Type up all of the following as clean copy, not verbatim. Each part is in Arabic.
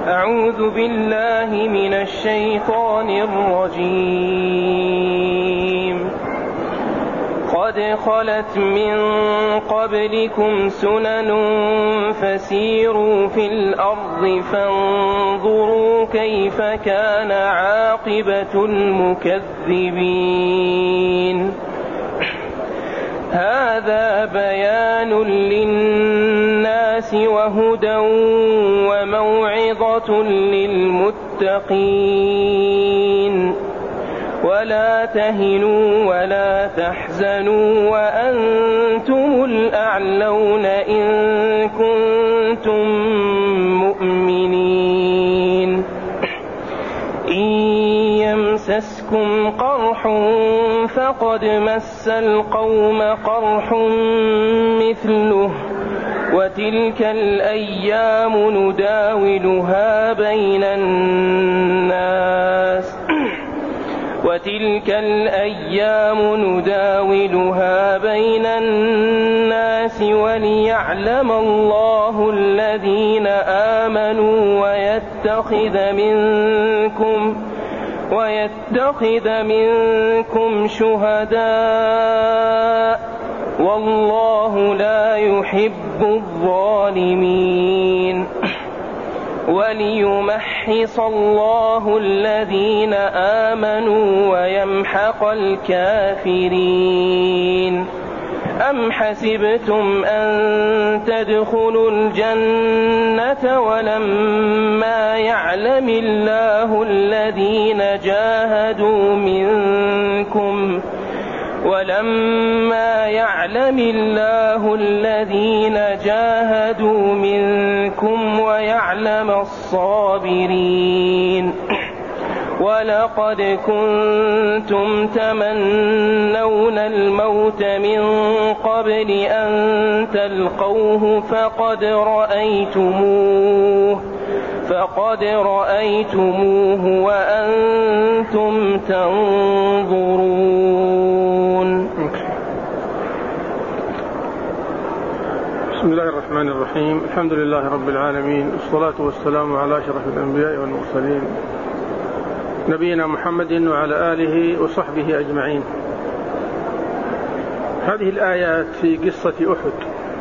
أعوذ بالله من الشيطان الرجيم. قد خلت من قبلكم سنن فسيروا في الأرض فانظروا كيف كان عاقبة المكذبين. هذا بيان للناس وهدى وموعظة للمتقين. ولا تهنوا ولا تحزنوا وأنتم الأعلون إن كنتم مؤمنين. إن يمسسكم قرح فقد مس القوم قرح مثله وتلك الأيام نداولها بين الناس وليعلم الله الذين آمنوا ويتخذ منكم شهداء والله لا يحب الظالمين. وليمحص الله الذين آمنوا ويمحق الكافرين. أم حسبتم أن تدخلوا الجنة ولما يعلم الله الذين جاهدوا منكم ويعلم الصابرين. ولقد كنتم تمنون الموت من قبل أن تلقوه فقد رأيتموه وأنتم تنظرون. بسم الله الرحمن الرحيم. الحمد لله رب العالمين، والصلاة والسلام على أشرف الأنبياء والمرسلين نبينا محمد وعلى آله وصحبه أجمعين. هذه الآيات في قصة أحد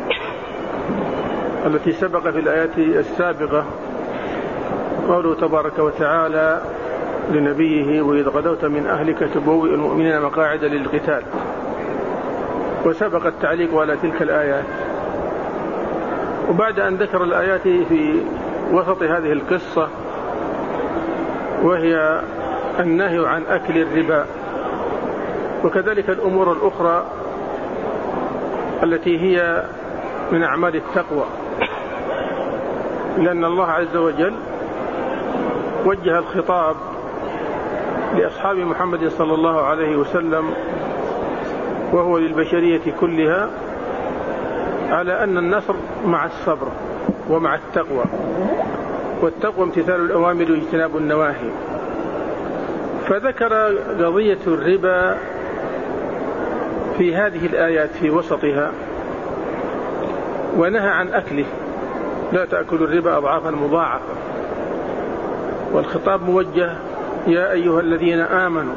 التي سبق في الآيات السابقة قوله تبارك وتعالى لنبيه وإذ غدوت من أهلك تبوئ المؤمنين مقاعد للقتال، وسبق التعليق على تلك الآيات. وبعد أن ذكر الآيات في وسط هذه القصة وهي النهي عن أكل الربا وكذلك الأمور الأخرى التي هي من أعمال التقوى، لأن الله عز وجل وجه الخطاب لأصحاب محمد صلى الله عليه وسلم وهو للبشرية كلها على أن النصر مع الصبر ومع التقوى، والتقوى امتثال الأوامر واجتناب النواهي. فذكر قضية الربا في هذه الآيات في وسطها ونهى عن أكله، لا تأكلوا الربا أضعافا مضاعفة، والخطاب موجه يا أيها الذين آمنوا.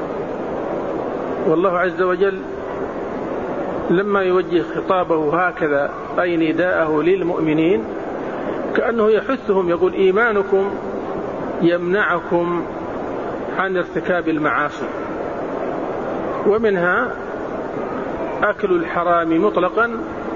والله عز وجل لما يوجه خطابه هكذا أي نداءه للمؤمنين كأنه يحثهم، يقول إيمانكم يمنعكم عن ارتكاب المعاصي، ومنها أكل الحرام مطلقا،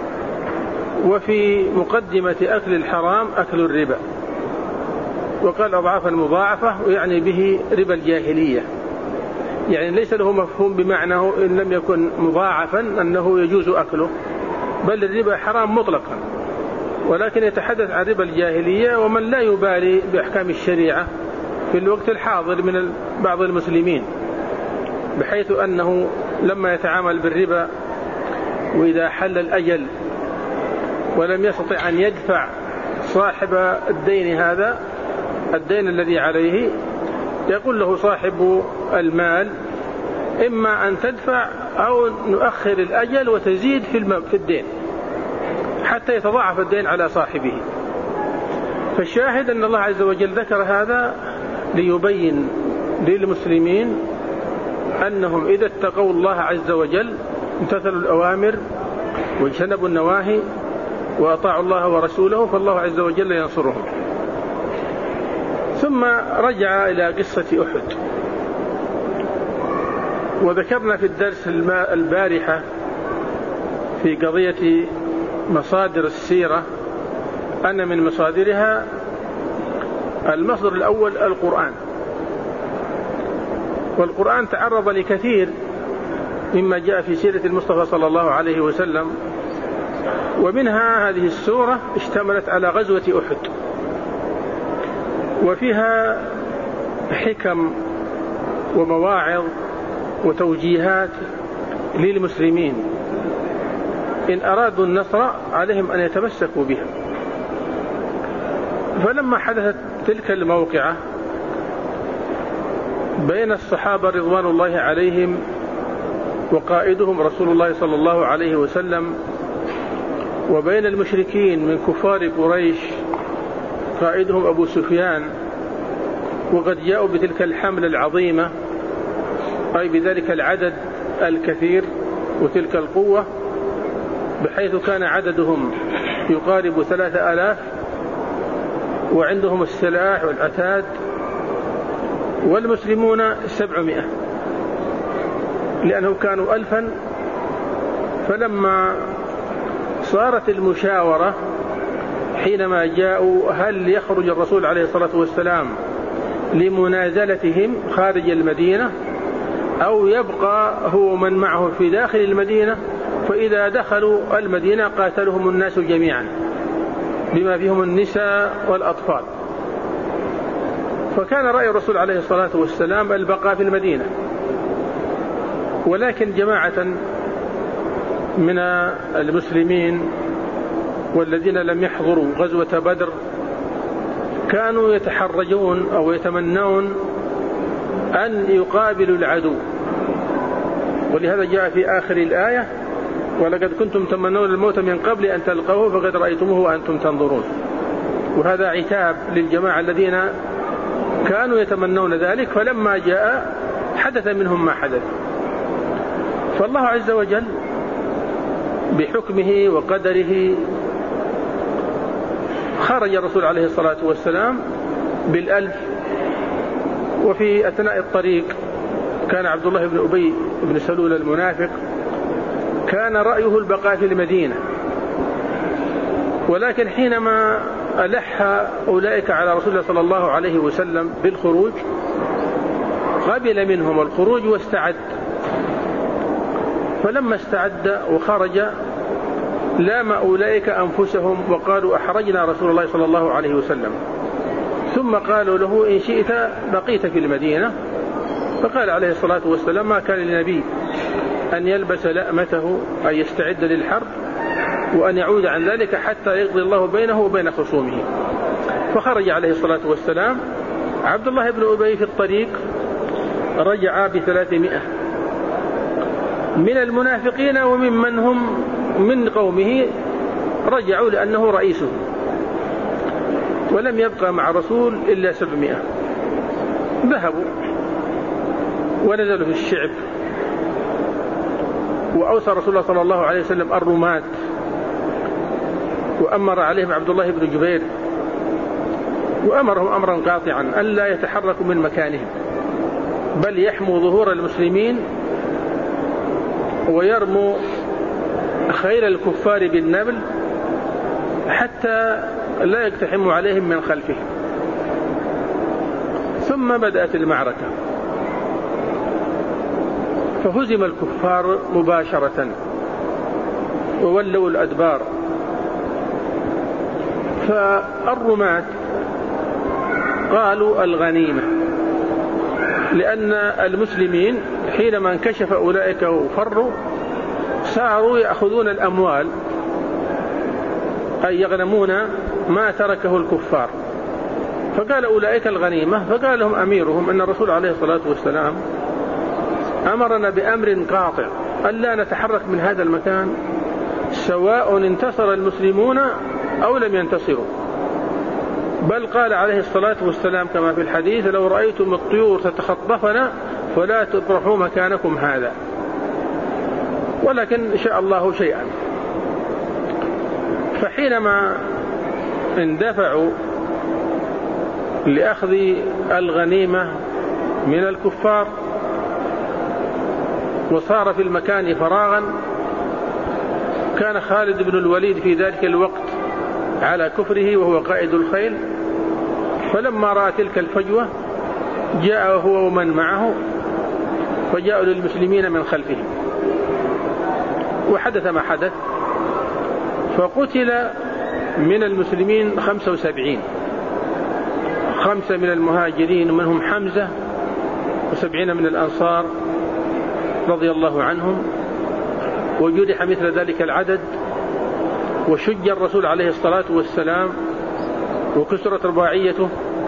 وفي مقدمة أكل الحرام أكل الربا، وقال أضعافا مضاعفة، ويعني به ربا الجاهلية، يعني ليس له مفهوم بمعنى إن لم يكن مضاعفا أنه يجوز أكله، بل الربا حرام مطلقا، ولكن يتحدث عن ربا الجاهلية ومن لا يبالي بأحكام الشريعة في الوقت الحاضر من بعض المسلمين، بحيث أنه لما يتعامل بالربا وإذا حل الأجل ولم يستطع أن يدفع صاحب الدين هذا الدين الذي عليه، يقول له صاحب المال إما أن تدفع أو نؤخر الأجل وتزيد في الدين حتى يتضاعف الدين على صاحبه. فالشاهد أن الله عز وجل ذكر هذا ليبين للمسلمين أنهم إذا اتقوا الله عز وجل امتثلوا الأوامر واجتنبوا النواهي وأطاعوا الله ورسوله فالله عز وجل ينصرهم. ثم رجع إلى قصة أحد. وذكرنا في الدرس البارحة في قضية مصادر السيرة أن من مصادرها المصدر الأول القرآن، والقرآن تعرض لكثير مما جاء في سيرة المصطفى صلى الله عليه وسلم، ومنها هذه السورة اشتملت على غزوة أحد، وفيها حكم ومواعظ وتوجيهات للمسلمين إن أرادوا النصر عليهم أن يتمسكوا بها. فلما حدثت تلك الموقعة بين الصحابة رضوان الله عليهم وقائدهم رسول الله صلى الله عليه وسلم، وبين المشركين من كفار قريش قائدهم أبو سفيان، وقد جاءوا بتلك الحملة العظيمة أي بذلك العدد الكثير وتلك القوة، بحيث كان عددهم يقارب 3000 وعندهم السلاح والعتاد، والمسلمون 700 لأنهم كانوا 1000. فلما صارت المشاورة حينما جاءوا هل يخرج الرسول عليه الصلاة والسلام لمنازلتهم خارج المدينة أو يبقى هو من معه في داخل المدينة، فإذا دخلوا المدينة قاتلهم الناس جميعا بما فيهم النساء والأطفال. فكان رأي الرسول عليه الصلاة والسلام البقاء في المدينة، ولكن جماعة من المسلمين والذين لم يحضروا غزوة بدر كانوا يتحرجون أو يتمنون أن يقابلوا العدو، ولهذا جاء في آخر الآية ولقد كنتم تمنون الموت من قبل أن تلقوه فقد رأيتموه وأنتم تنظرون. وهذا عتاب للجماعة الذين كانوا يتمنون ذلك، فلما جاء حدث منهم ما حدث. فالله عز وجل بحكمه وقدره خرج الرسول عليه الصلاة والسلام بال1000، وفي أثناء الطريق كان عبد الله بن أبي بن سلول المنافق كان رأيه البقاء في المدينة، ولكن حينما ألح أولئك على رسول الله صلى الله عليه وسلم بالخروج قبل منهم الخروج واستعد. فلما استعد وخرج لام أولئك أنفسهم وقالوا أحرجنا رسول الله صلى الله عليه وسلم، ثم قالوا له إن شئت بقيت في المدينة. فقال عليه الصلاة والسلام ما كان للنبي أن يلبس لأمته أن يستعد للحرب وأن يعود عن ذلك حتى يقضي الله بينه وبين خصومه. فخرج عليه الصلاة والسلام. عبد الله بن أبي في الطريق رجع ب300 من المنافقين وممن هم من قومه رجعوا لأنه رئيسه، ولم يبقى مع رسول إلا 700. ذهبوا ونزلوا في الشعب، وأوصى رسول الله صلى الله عليه وسلم الرماة وأمر عليهم عبد الله بن جبير وأمرهم أمرا قاطعا ألا يتحركوا من مكانهم بل يحموا ظهور المسلمين ويرموا خيل الكفار بالنبل حتى لا يقتحموا عليهم من خلفهم. ثم بدأت المعركة فهزم الكفار مباشرة وولوا الأدبار. فالرماة قالوا الغنيمة، لأن المسلمين حينما انكشف أولئك وفروا صاروا يأخذون الأموال أي يغنمون ما تركه الكفار. فقال أولئك الغنيمة. فقال لهم أميرهم أن الرسول عليه الصلاة والسلام أمرنا بأمر قاطع ألا نتحرك من هذا المكان سواء انتصر المسلمون أو لم ينتصروا، بل قال عليه الصلاة والسلام كما في الحديث: لو رأيتم الطيور تتخطفنا فلا تطرحوا مكانكم هذا، ولكن شاء الله شيئا. فحينما اندفعوا لأخذ الغنيمة من الكفار وصار في المكان فراغا، كان خالد بن الوليد في ذلك الوقت على كفره وهو قائد الخيل، فلما رأى تلك الفجوة جاء هو ومن معه فجاءوا للمسلمين من خلفه، وحدث ما حدث، فقتل من المسلمين 75، 5 من المهاجرين ومنهم حمزة، و70 من الأنصار رضي الله عنهم، وجرح مثل ذلك العدد، وشج الرسول عليه الصلاة والسلام وكسرت رباعيته.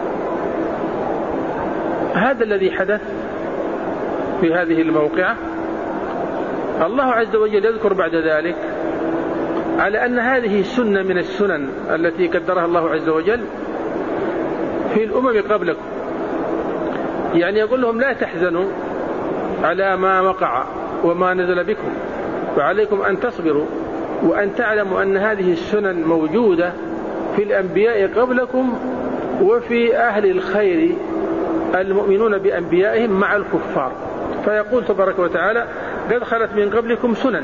هذا الذي حدث في هذه الموقعة. الله عز وجل يذكر بعد ذلك على أن هذه سنة من السنن التي قدرها الله عز وجل في الأمم قبلكم، يعني يقول لهم: لا تحزنوا على ما وقع وما نزل بكم، وعليكم أن تصبروا، وأن تعلموا أن هذه السنن موجودة في الأنبياء قبلكم وفي أهل الخير المؤمنون بأنبيائهم مع الكفار. فيقول تبارك وتعالى: قد خلت من قبلكم سنن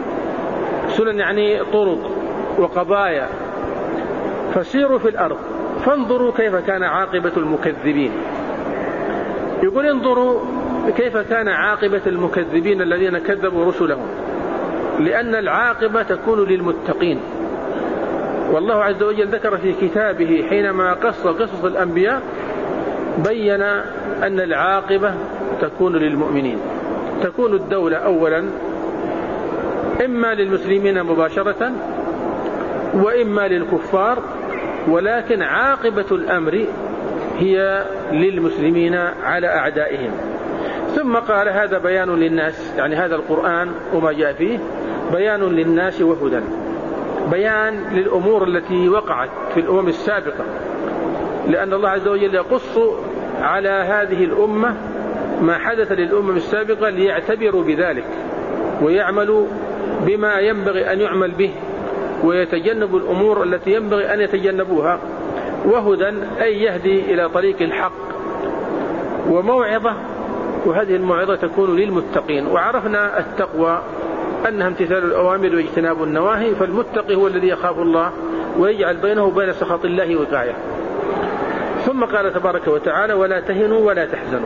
يعني طرق وقضايا، فسيروا في الأرض فانظروا كيف كان عاقبة المكذبين. يقول: انظروا كيف كان عاقبة المكذبين الذين كذبوا رسلهم، لأن العاقبة تكون للمتقين. والله عز وجل ذكر في كتابه حينما قصص الأنبياء بين أن العاقبة تكون للمؤمنين. تكون الدولة أولا إما للمسلمين مباشرة وإما للكفار، ولكن عاقبة الأمر هي للمسلمين على أعدائهم. ثم قال: هذا بيان للناس، يعني هذا القرآن وما جاء فيه بيان للناس وهدى، بيان للأمور التي وقعت في الأمم السابقة، لأن الله عز وجل يقص على هذه الأمة ما حدث للأمم السابقة ليعتبروا بذلك ويعملوا بما ينبغي أن يعمل به، ويتجنبوا الأمور التي ينبغي أن يتجنبوها. وهدى أي يهدي إلى طريق الحق، وموعظة، وهذه الموعظة تكون للمتقين. وعرفنا التقوى أنها امتثال الأوامر واجتناب النواهي، فالمتقي هو الذي يخاف الله ويجعل بينه وبين سخط الله وقاية. ثم قال تبارك وتعالى: ولا تهنوا ولا تحزنوا،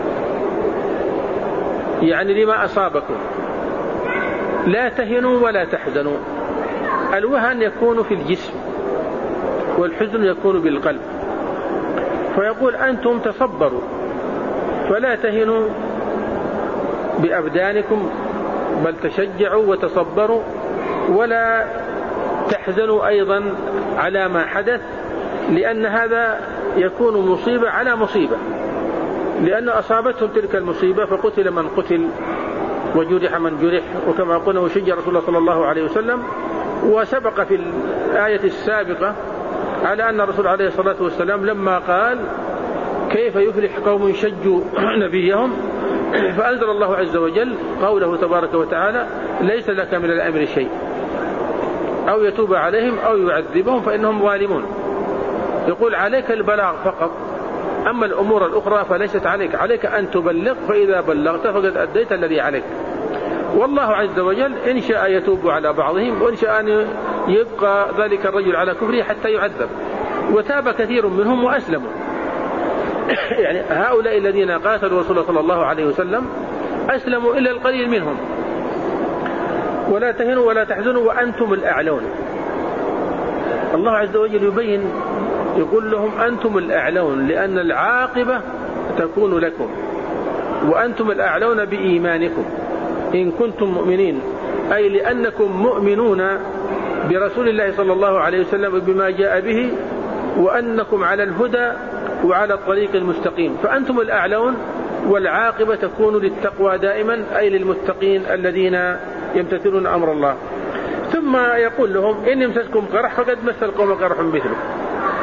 يعني لما أصابكم لا تهنوا ولا تحزنوا. الوهن يكون في الجسم والحزن يكون بالقلب، فيقول: أنتم تصبروا فلا تهنوا بأبدانكم، بل تشجعوا وتصبروا، ولا تحزنوا أيضا على ما حدث، لأن هذا يكون مصيبة على مصيبة، لأن أصابتهم تلك المصيبة فقتل من قتل وجرح من جرح، وكما قلنا وشج رسول الله صلى الله عليه وسلم. وسبق في الآية السابقة على أن الرسول عليه الصلاة والسلام لما قال: كيف يفلح قوم شجوا نبيهم، فأنزل الله عز وجل قوله تبارك وتعالى: ليس لك من الأمر شيء، أو يتوب عليهم أو يعذبهم فإنهم ظالمون. يقول: عليك البلاغ فقط، أما الأمور الأخرى فليست عليك، عليك أن تبلغ، فإذا بلغت فقد أديت الذي عليك. والله عز وجل إن شاء يتوب على بعضهم، وإن شاء أن يبقى ذلك الرجل على كفره حتى يعذب. وتاب كثير منهم وأسلموا. يعني هؤلاء الذين قاتلوا رسول الله صلى الله عليه وسلم أسلموا إلا القليل منهم. ولا تهنوا ولا تحزنوا وأنتم الأعلون. الله عز وجل يبين، يقول لهم: أنتم الأعلون، لأن العاقبة تكون لكم، وأنتم الأعلون بإيمانكم إن كنتم مؤمنين، أي لأنكم مؤمنون برسول الله صلى الله عليه وسلم بما جاء به، وأنكم على الهدى وعلى الطريق المستقيم، فأنتم الأعلون، والعاقبة تكون للتقوى دائما، أي للمتقين الذين يمتثلون أمر الله. ثم يقول لهم: إن يمسسكم قرح فقد مس القوم قرح مثله،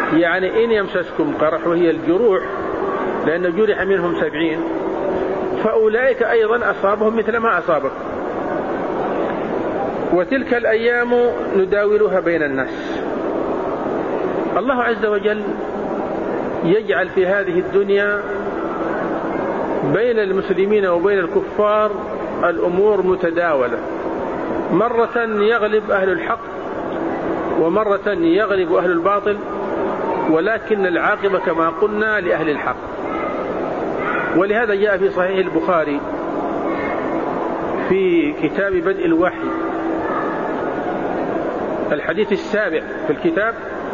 يعني إن يمسسكم قرح، وهي الجروح، لأن جرح منهم 70، فأولئك أيضا أصابهم مثل ما أصابك. وتلك الأيام نداولها بين الناس. الله عز وجل يجعل في هذه الدنيا بين المسلمين وبين الكفار الأمور متداولة، مرة يغلب أهل الحق ومرة يغلب أهل الباطل، ولكن العاقبة كما قلنا لأهل الحق. ولهذا جاء في صحيح البخاري في كتاب بدء الوحي الحديث السابع في الكتاب،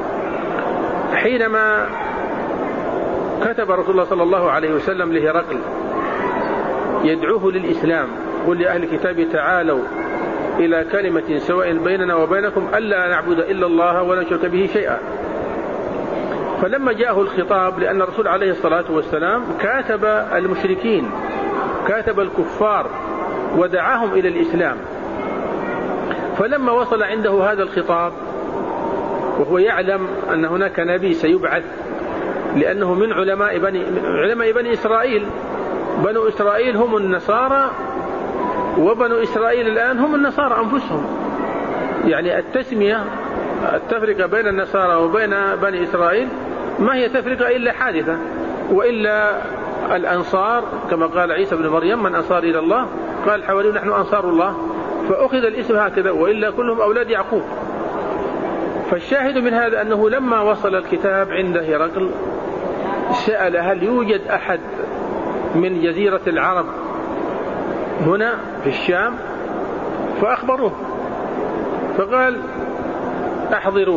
حينما كتب رسول الله صلى الله عليه وسلم لهرقل يدعوه للإسلام، قل لأهل الكتاب تعالوا إلى كلمة سواء بيننا وبينكم ألا نعبد إلا الله ولا نشرك به شيئا. فلما جاءه الخطاب، لأن الرسول عليه الصلاة والسلام كاتب المشركين، كاتب الكفار ودعاهم إلى الإسلام، فلما وصل عنده هذا الخطاب وهو يعلم أن هناك نبي سيبعث، لأنه من علماء بني إسرائيل، بنو إسرائيل هم النصارى، وبنو إسرائيل الآن هم النصارى أنفسهم. يعني التسمية، التفرقة بين النصارى وبين بني إسرائيل ما هي تفرقة إلا حادثة، وإلا الأنصار كما قال عيسى بن مريم من أنصار إلى الله؟ قال الحواريون نحن أنصار الله، فأخذ الاسم هكذا، وإلا كلهم أولاد يعقوب. فالشاهد من هذا أنه لما وصل الكتاب عند هرقل سأل هل يوجد أحد من جزيرة العرب هنا في الشام؟ فأخبروه، فقال أحضروه.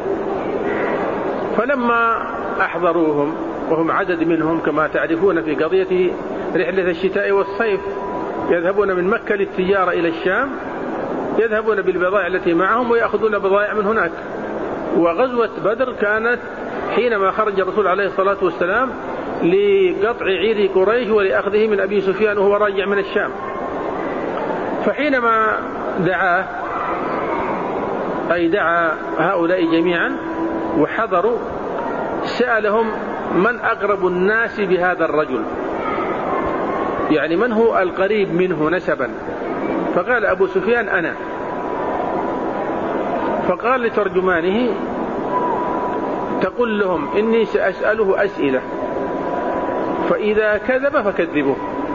فلما أحضروهم وهم عدد منهم كما تعرفون في قضية رحلة الشتاء والصيف، يذهبون من مكة للتجارة إلى الشام، يذهبون بالبضائع التي معهم ويأخذون بضائع من هناك. وغزوة بدر كانت حينما خرج الرسول عليه الصلاة والسلام لقطع عير قريش ولأخذه من أبي سفيان وهو راجع من الشام. فحينما دعاه، أي دعا هؤلاء جميعا وحضروا، سألهم من أقرب الناس بهذا الرجل، يعني من هو القريب منه نسبا؟ فقال أبو سفيان أنا. فقال لترجمانه تقول لهم إني سأسأله أسئلة، فإذا كذب فكذبوه.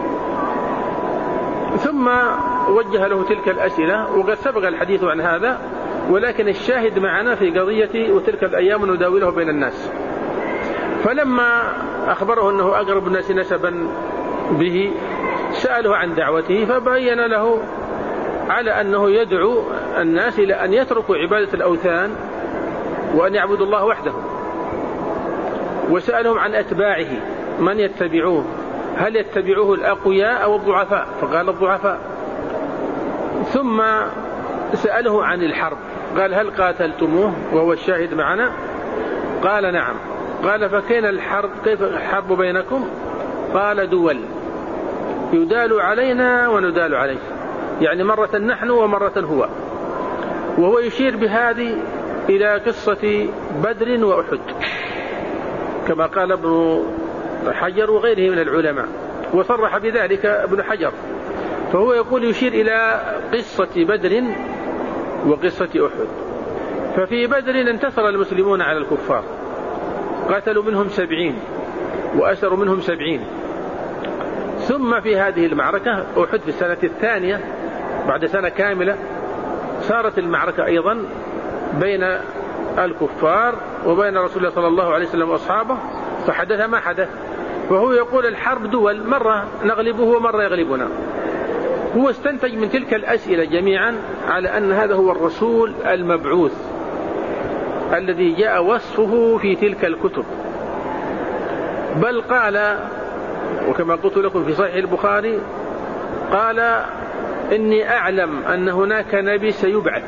ثم وجه له تلك الأسئلة، وقد سبق الحديث عن هذا، ولكن الشاهد معنا في قضية وتلك الأيام نداوله بين الناس. فلما أخبره أنه أقرب الناس نسبا به سأله عن دعوته، فبين له على أنه يدعو الناس إلى أن يتركوا عبادة الأوثان وأن يعبدوا الله وحده. وسألهم عن أتباعه من يتبعوه، هل يتبعوه الأقوياء أو الضعفاء؟ فقال الضعفاء. ثم سأله عن الحرب، قال هل قاتلتموه؟ وهو الشاهد معنا. قال نعم. قال فكيف الحرب بينكم؟ قال دول، يدال علينا وندال عليه، يعني مرة نحن ومرة هو. وهو يشير بهذه إلى قصة بدر وأحد كما قال ابن حجر وغيره من العلماء، وصرح بذلك ابن حجر. فهو يقول يشير إلى قصة بدر وقصة أحد. ففي بدر انتصر المسلمون على الكفار، قتلوا منهم 70 وأسروا منهم 70. ثم في هذه المعركة أحد في السنة الثانية بعد سنة كاملة صارت المعركة أيضا بين الكفار وبين رسول الله صلى الله عليه وسلم وأصحابه، فحدث ما حدث. وهو يقول الحرب دول، مرة نغلبه ومرة يغلبنا. هو استنتج من تلك الأسئلة جميعا على أن هذا هو الرسول المبعوث الذي جاء وصفه في تلك الكتب. بل قال، وكما قلت لكم في صحيح البخاري، قال إني أعلم أن هناك نبي سيبعث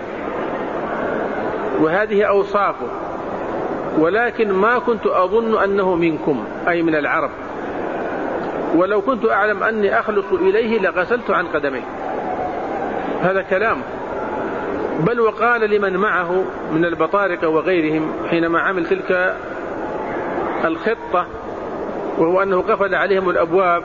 وهذه أوصافه، ولكن ما كنت أظن أنه منكم أي من العرب، ولو كنت أعلم أني أخلص إليه لغسلت عن قدمي. هذا كلام. بل وقال لمن معه من البطارقة وغيرهم حينما عمل تلك الخطة، وهو أنه قفل عليهم الأبواب،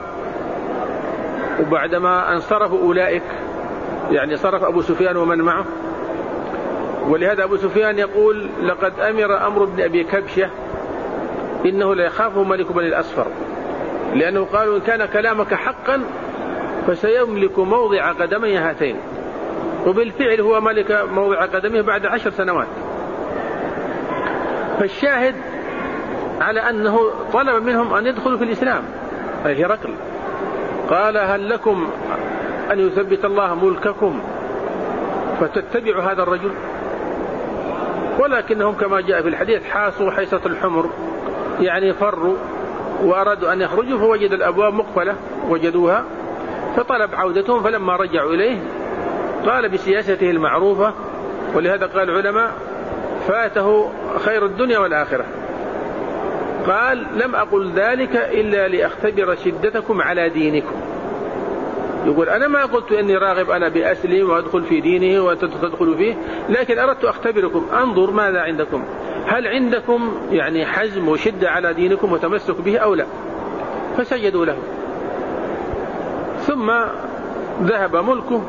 وبعدما انصرفوا أولئك يعني صرف أبو سفيان ومن معه. ولهذا أبو سفيان يقول لقد أمر أمر بن أبي كبشة إنه لا يخافه ملك بني الأصفر، لأنه قالوا إن كان كلامك حقا فسيملك موضع قدمي هاتين، وبالفعل هو ملك موضع قدمه بعد 10 سنوات. فالشاهد على أنه طلب منهم أن يدخلوا في الإسلام. أي هرقل قال هل لكم أن يثبت الله ملككم فتتبعوا هذا الرجل؟ ولكنهم كما جاء في الحديث حاسوا حيصة الحمر، يعني فروا وأرادوا أن يخرجوا، فوجد الأبواب مقفلة وجدوها، فطلب عودتهم. فلما رجعوا إليه قال بسياسته المعروفة، ولهذا قال العلماء فاته خير الدنيا والآخرة. قال لم أقل ذلك إلا لأختبر شدتكم على دينكم. يقول أنا ما قلت أني راغب أنا بأسلم وأدخل في دينه وتدخلوا فيه، لكن أردت أختبركم أنظر ماذا عندكم، هل عندكم يعني حزم وشدة على دينكم وتمسك به أو لا. فسجدوا له، ثم ذهب ملكه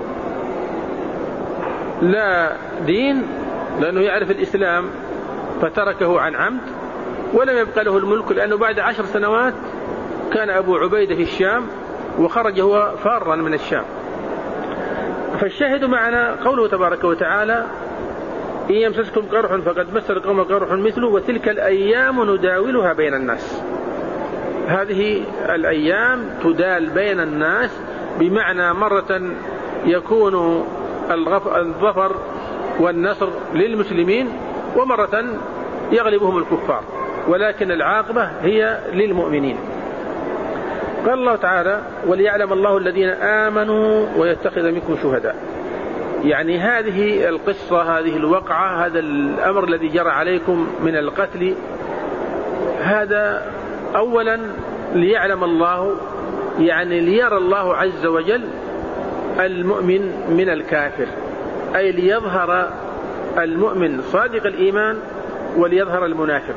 لا دين، لأنه يعرف الإسلام فتركه عن عمد، ولم يبقى له الملك، لأنه بعد 10 سنوات كان أبو عبيدة في الشام وخرج هو فارا من الشام. فالشاهد معنا قوله تبارك وتعالى إن يمسسكم قرح فقد مس القوم قرح مثله وتلك الأيام نداولها بين الناس. هذه الأيام تدال بين الناس، بمعنى مرة يكون الظفر والنصر للمسلمين، ومرة يغلبهم الكفار، ولكن العاقبة هي للمؤمنين. قال الله تعالى وليعلم الله الذين آمنوا ويتخذ منكم شهداء. يعني هذه القصة، هذه الوقعة، هذا الأمر الذي جرى عليكم من القتل، هذا أولا ليعلم الله، يعني ليرى الله عز وجل المؤمن من الكافر، أي ليظهر المؤمن صادق الإيمان وليظهر المنافق.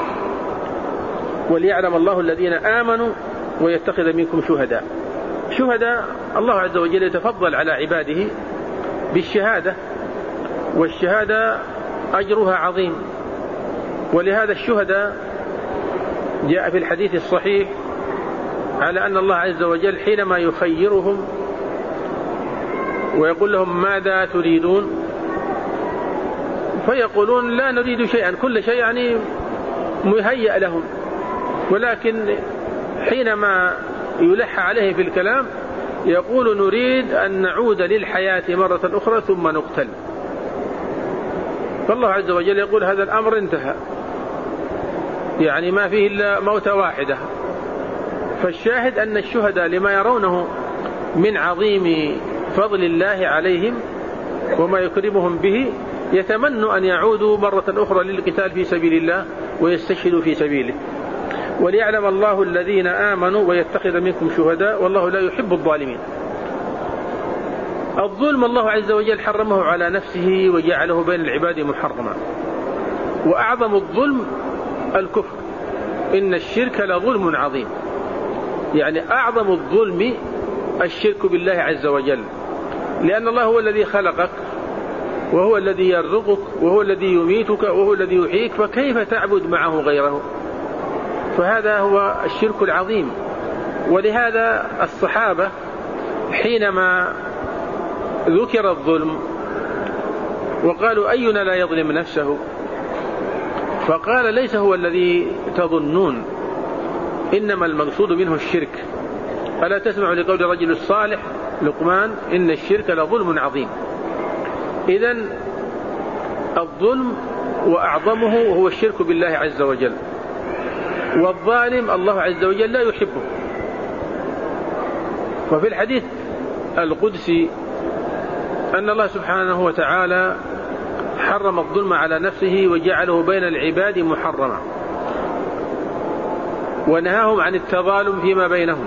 وليعلم الله الذين آمنوا ويتخذ منكم شهداء. شهداء الله عز وجل يتفضل على عباده بالشهادة، والشهادة أجرها عظيم. ولهذا الشهداء جاء في الحديث الصحيح على أن الله عز وجل حينما يخيرهم ويقول لهم ماذا تريدون، فيقولون لا نريد شيئا، كل شيء يعني مهيأ لهم، ولكن حينما يلح عليه في الكلام يقول نريد أن نعود للحياة مرة أخرى ثم نقتل. فالله عز وجل يقول هذا الأمر انتهى، يعني ما فيه إلا موتة واحدة. فالشاهد أن الشهداء لما يرونه من عظيم فضل الله عليهم وما يكرمهم به يتمنوا أن يعودوا مرة أخرى للقتال في سبيل الله ويستشهدوا في سبيله. وليعلم الله الذين آمنوا ويتخذ منكم شهداء والله لا يحب الظالمين. الظلم الله عز وجل حرمه على نفسه وجعله بين العباد محرما، وأعظم الظلم الكفر، إن الشرك لظلم عظيم. يعني أعظم الظلم الشرك بالله عز وجل، لأن الله هو الذي خلقك وهو الذي يرزقك وهو الذي يميتك وهو الذي يحييك، فكيف تعبد معه غيره؟ فهذا هو الشرك العظيم. ولهذا الصحابة حينما ذكر الظلم وقالوا أينا لا يظلم نفسه، فقال ليس هو الذي تظنون، إنما المقصود منه الشرك. ألا تسمع لقول الرجل الصالح لقمان إن الشرك لظلم عظيم. إذن الظلم وأعظمه هو الشرك بالله عز وجل، والظالم الله عز وجل لا يحبه. وفي الحديث القدسي أن الله سبحانه وتعالى حرم الظلم على نفسه وجعله بين العباد محرما، ونهاهم عن التظالم فيما بينهم.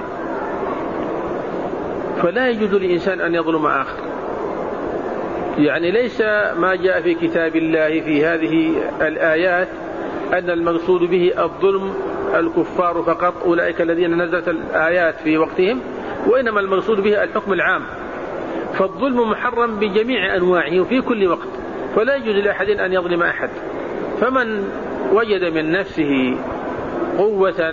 فلا يجوز للإنسان أن يظلم آخر. يعني ليس ما جاء في كتاب الله في هذه الآيات أن المقصود به الظلم الكفار فقط أولئك الذين نزلت الآيات في وقتهم، وإنما المقصود به الحكم العام. فالظلم محرم بجميع أنواعه وفي كل وقت، فلا يجوز لأحد أن يظلم أحد. فمن وجد من نفسه قوة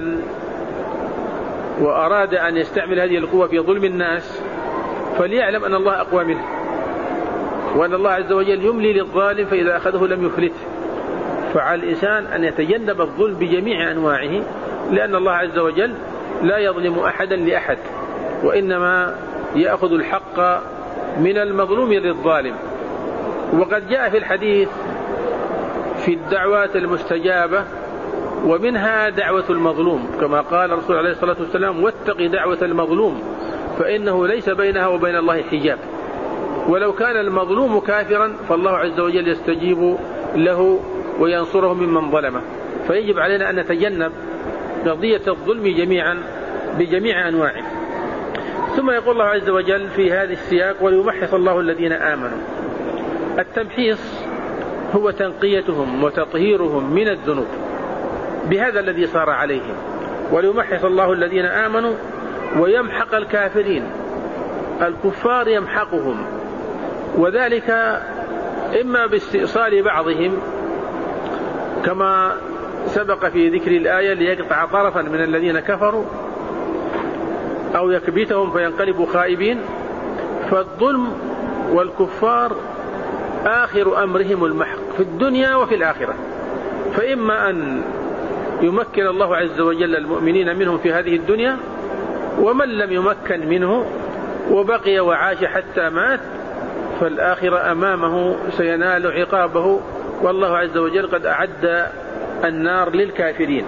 وأراد أن يستعمل هذه القوة في ظلم الناس فليعلم أن الله أقوى منه، وأن الله عز وجل يملي للظالم فإذا أخذه لم يفلته. فعلى الإنسان أن يتجنب الظلم بجميع أنواعه، لأن الله عز وجل لا يظلم أحدا لأحد، وإنما يأخذ الحق من المظلوم للظالم. وقد جاء في الحديث في الدعوات المستجابة ومنها دعوة المظلوم، كما قال الرسول عليه الصلاة والسلام: واتق دعوة المظلوم فإنه ليس بينها وبين الله حجاب. ولو كان المظلوم كافرا فالله عز وجل يستجيب له وينصره ممن ظلمه. فيجب علينا أن نتجنب قضية الظلم جميعا بجميع أنواعه. ثم يقول الله عز وجل في هذا السياق: وليمحص الله الذين آمنوا. التمحيص هو تنقيتهم وتطهيرهم من الذنوب بهذا الذي صار عليهم. وليمحص الله الذين آمنوا ويمحق الكافرين. الكفار يمحقهم، وذلك إما باستئصال بعضهم كما سبق في ذكر الآية ليقطع طرفا من الذين كفروا، أو يكبتهم فينقلبوا خائبين. فالظلم والكفار آخر أمرهم المحق في الدنيا وفي الآخرة. فإما أن يمكن الله عز وجل المؤمنين منهم في هذه الدنيا، ومن لم يمكن منه وبقي وعاش حتى مات فالآخرة أمامه سينال عقابه، والله عز وجل قد أعد النار للكافرين.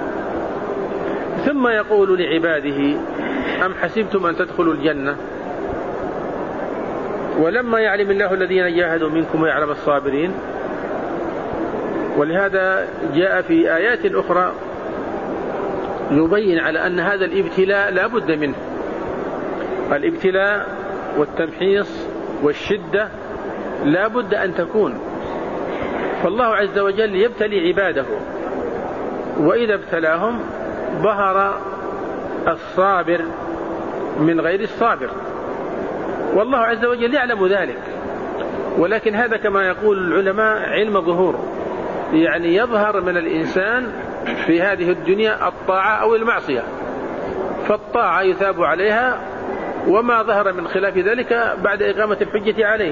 ثم يقول لعباده: أم حسبتم أن تدخلوا الجنة ولما يعلم الله الذين جاهدوا منكم ويعلم الصابرين. ولهذا جاء في آيات أخرى يبين على أن هذا الابتلاء لا بد منه. الابتلاء والتمحيص والشدة لا بد أن تكون. فالله عز وجل يبتلي عباده، وإذا ابتلاهم ظهر الصابر من غير الصابر، والله عز وجل يعلم ذلك. ولكن هذا كما يقول العلماء علم ظهور، يعني يظهر من الإنسان في هذه الدنيا الطاعة أو المعصية، فالطاعة يثاب عليها، وما ظهر من خلاف ذلك بعد إقامة الحجة عليه.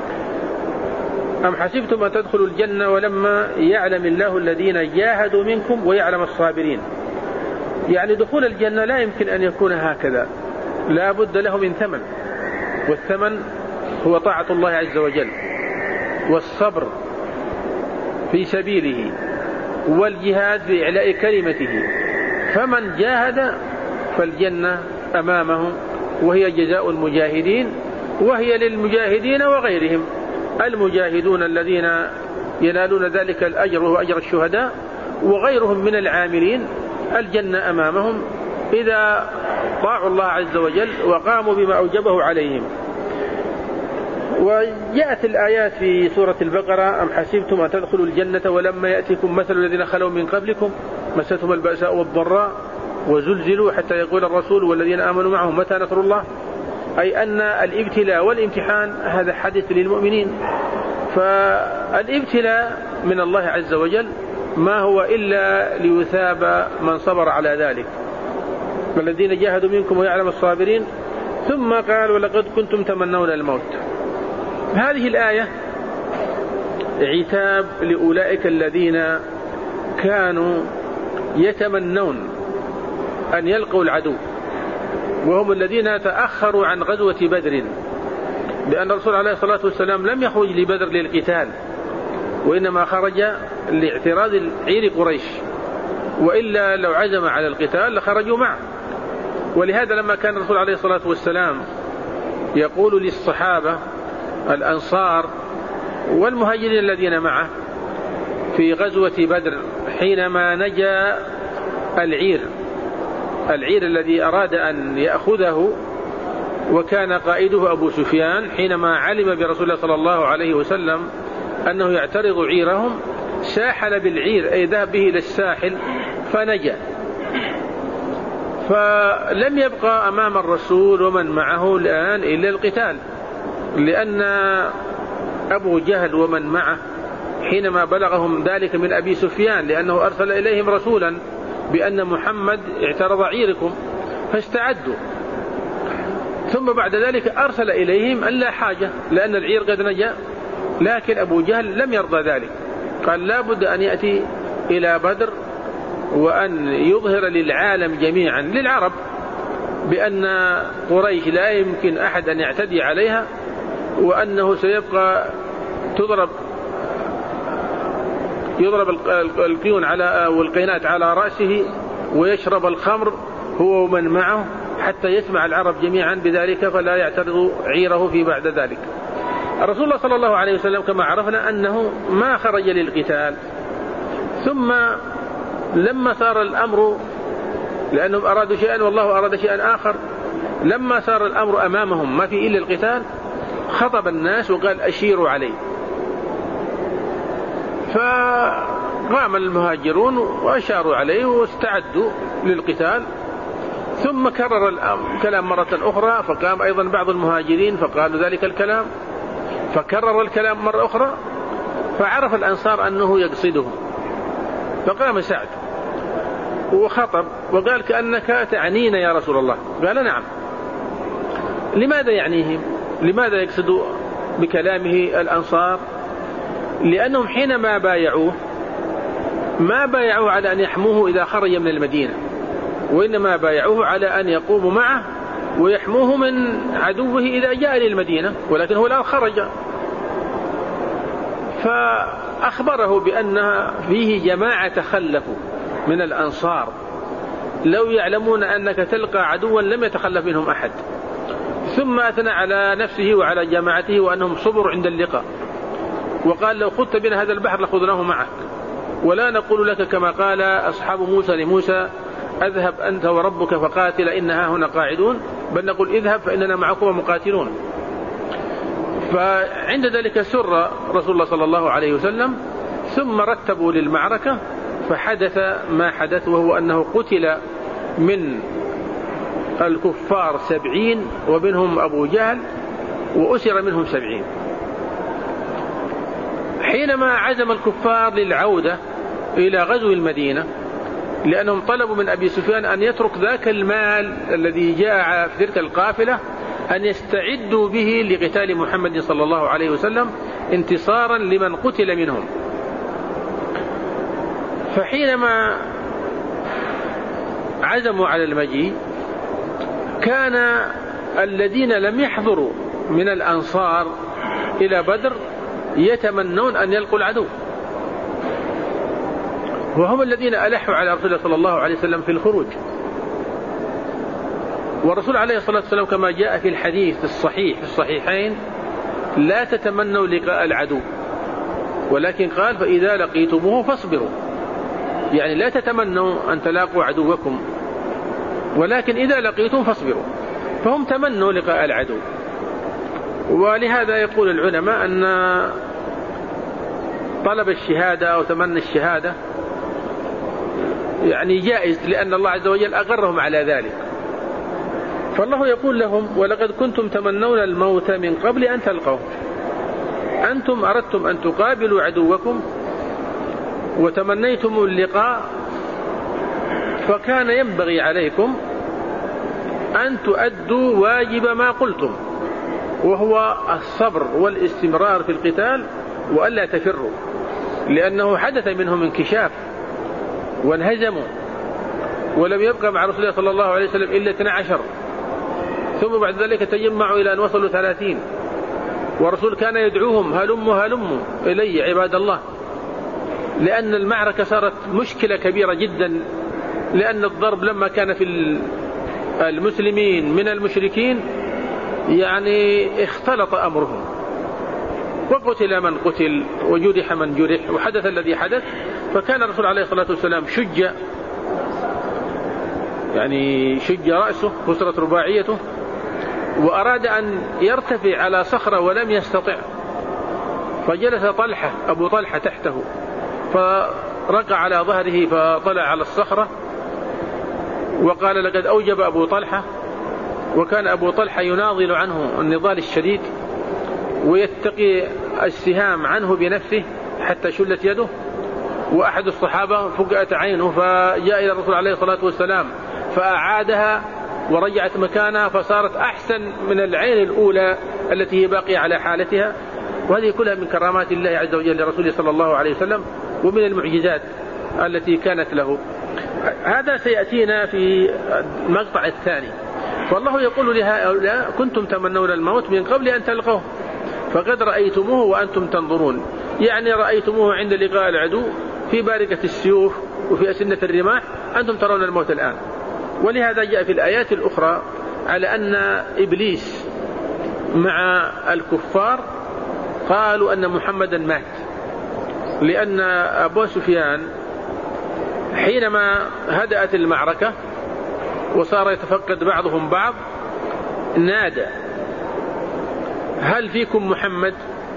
أم حسبتم أن تدخلوا الجنة ولما يعلم الله الذين جاهدوا منكم ويعلم الصابرين. يعني دخول الجنة لا يمكن أن يكون هكذا، لا بد له من ثمن، والثمن هو طاعة الله عز وجل والصبر في سبيله والجهاد في إعلاء كلمته. فمن جاهد فالجنة أمامه، وهي جزاء المجاهدين، وهي للمجاهدين وغيرهم. المجاهدون الذين ينالون ذلك الأجر وهو أجر الشهداء، وغيرهم من العاملين الجنة أمامهم إذا طاعوا الله عز وجل وقاموا بما أوجبه عليهم. وجاءت الآيات في سورة البقرة: أم حسبتم أن تدخلوا الجنة ولما يأتكم مثل الذين خلوا من قبلكم مستهم البأساء والضراء وزلزلوا حتى يقول الرسول والذين آمنوا معه متى نصر الله. أي أن الابتلاء والامتحان هذا حدث للمؤمنين. فالابتلاء من الله عز وجل ما هو إلا ليثاب من صبر على ذلك، والذين جاهدوا منكم ويعلم الصابرين. ثم قال: ولقد كنتم تمنون الموت. هذه الآية عتاب لأولئك الذين كانوا يتمنون أن يلقوا العدو، وهم الذين تأخروا عن غزوة بدر، لأن الرسول عليه الصلاة والسلام لم يخرج لبدر للقتال، وإنما خرج لاعتراض عير قريش، وإلا لو عزم على القتال لخرجوا معه. ولهذا لما كان الرسول عليه الصلاة والسلام يقول للصحابة الأنصار والمهاجرين الذين معه في غزوة بدر حينما نجا العير الذي أراد أن يأخذه، وكان قائده أبو سفيان، حينما علم برسول الله صلى الله عليه وسلم أنه يعترض عيرهم ساحل بالعير أي ذهب به إلى الساحل فنجا، فلم يبقى أمام الرسول ومن معه الآن إلا القتال، لأن أبو جهل ومن معه حينما بلغهم ذلك من أبي سفيان، لأنه أرسل إليهم رسولا بأن محمد اعترض عيركم فاستعدوا، ثم بعد ذلك أرسل إليهم أن لا حاجة لأن العير قد نجا، لكن أبو جهل لم يرضى ذلك، قال لا بد أن يأتي إلى بدر وأن يظهر للعالم جميعا للعرب بأن قريش لا يمكن أحد أن يعتدي عليها، وأنه سيبقى يضرب القيون والقينات على رأسه ويشرب الخمر هو ومن معه حتى يسمع العرب جميعا بذلك فلا يعترض عيره في بعد ذلك. الرسول الله صلى الله عليه وسلم كما عرفنا أنه ما خرج للقتال، ثم لما صار الأمر، لأنهم أرادوا شيئا والله أراد شيئا آخر، لما صار الأمر أمامهم ما في إلا القتال خطب الناس وقال أشيروا عليه، فقام المهاجرون وأشاروا عليه واستعدوا للقتال، ثم كرر الكلام مرة أخرى، فقام أيضا بعض المهاجرين فقالوا ذلك الكلام، فكرر الكلام مرة أخرى، فعرف الأنصار أنه يقصدهم، فقام سعد وخطب وقال كأنك تعنينا يا رسول الله، قال نعم. لماذا يعنيهم؟ لماذا يقصد بكلامه الأنصار؟ لأنهم حينما بايعوه ما بايعوه على أن يحموه إذا خرج من المدينة، وإنما بايعوه على أن يقوموا معه ويحموه من عدوه إذا جاء للمدينة، ولكن هو الآن خرج، فأخبره بأن فيه جماعة تخلفوا من الأنصار لو يعلمون أنك تلقى عدوا لم يتخلف منهم أحد، ثم أثنى على نفسه وعلى جماعته وأنهم صبروا عند اللقاء، وقال لو خذت بنا هذا البحر لخذناه معك، ولا نقول لك كما قال أصحاب موسى لموسى أذهب أنت وربك فقاتل إنها هنا قاعدون، بل نقول اذهب فإننا معكم مقاتلون. فعند ذلك سر رسول الله صلى الله عليه وسلم، ثم رتبوا للمعركة فحدث ما حدث، وهو أنه قتل من الكفار 70 ومنهم أبو جهل، وأسر منهم 70. حينما عزم الكفار للعودة إلى غزو المدينة، لأنهم طلبوا من أبي سفيان أن يترك ذاك المال الذي جاء في تلك القافلة أن يستعدوا به لقتال محمد صلى الله عليه وسلم انتصارا لمن قتل منهم. فحينما عزموا على المجيء كان الذين لم يحضروا من الأنصار إلى بدر يتمنون أن يلقوا العدو، وهم الذين ألحوا على رسول الله صلى الله عليه وسلم في الخروج. والرسول عليه الصلاة والسلام كما جاء في الحديث الصحيح في الصحيحين لا تتمنوا لقاء العدو، ولكن قال فإذا لقيتموه فاصبروا، يعني لا تتمنوا أن تلاقوا عدوكم، ولكن إذا لقيتم فاصبروا. فهم تمنوا لقاء العدو، ولهذا يقول العلماء أن طلب الشهادة أو تمنى الشهادة يعني جائز، لأن الله عز وجل أقرهم على ذلك. فالله يقول لهم ولقد كنتم تمنون الموت من قبل أن تلقوه، أنتم أردتم أن تقابلوا عدوكم وتمنيتم اللقاء، فكان ينبغي عليكم أن تؤدوا واجب ما قلتم، وهو الصبر والاستمرار في القتال وألا تفروا، لأنه حدث منهم انكشاف وانهزموا، ولم يبقى مع رسول الله صلى الله عليه وسلم إلا 12، ثم بعد ذلك تجمعوا إلى أن وصلوا 30، والرسول كان يدعوهم هلموا إلي عباد الله، لأن المعركة صارت مشكلة كبيرة جدا، لأن الضرب لما كان في المسلمين من المشركين يعني اختلط أمرهم، وقتل من قتل وجرح من جرح وحدث الذي حدث. فكان الرسول عليه الصلاة والسلام شج رأسه كسرت رباعيته، وأراد أن يرتفع على صخرة ولم يستطع، فجلس أبو طلحة تحته فرقع على ظهره فطلع على الصخرة وقال لقد أوجب أبو طلحة. وكان أبو طلحة يناضل عنه النضال الشديد ويتقي السهام عنه بنفسه حتى شلت يده. وأحد الصحابة فقأت عينه فجاء إلى الرسول عليه الصلاة والسلام فأعادها ورجعت مكانها فصارت أحسن من العين الأولى التي هي باقية على حالتها. وهذه كلها من كرامات الله عز وجل لرسوله صلى الله عليه وسلم ومن المعجزات التي كانت له. هذا سيأتينا في المقطع الثاني. والله يقول لهؤلاء كنتم تمنون الموت من قبل أن تلقوه فقد رأيتموه وأنتم تنظرون، يعني رأيتموه عند لقاء العدو في بارقة السيوف وفي أسنة الرماح، أنتم ترون الموت الآن. ولهذا جاء في الآيات الأخرى على أن إبليس مع الكفار قالوا أن محمدا مات، لأن أبو سفيان حينما هدأت المعركة وصار يتفقد بعضهم بعض نادى هل فيكم محمد؟